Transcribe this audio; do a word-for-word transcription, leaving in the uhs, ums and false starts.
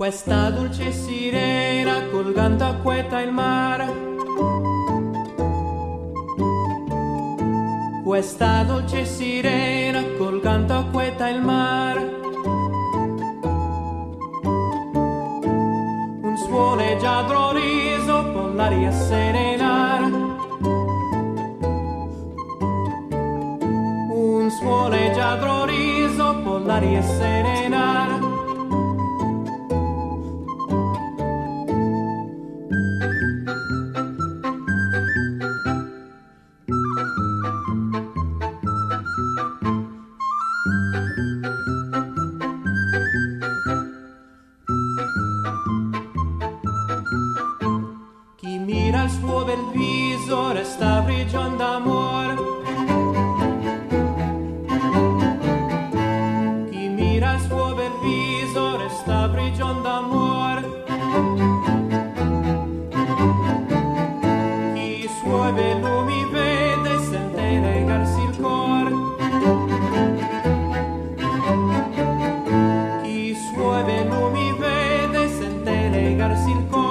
Questa dolce sirena col canto acqueta il mare. Questa dolce sirena col canto acqueta il mare. Un suoneggiadro riso con l'aria serenare. Un suoneggiadro riso con l'aria serenare. Chi mira il suo bel viso resta prigion d'amore. Chi mira il suo bel viso resta prigion d'amore. Chi i suoi velumi vede sente legarsi il cuore. Chi i suoi velumi vede sente legarsi il cuore.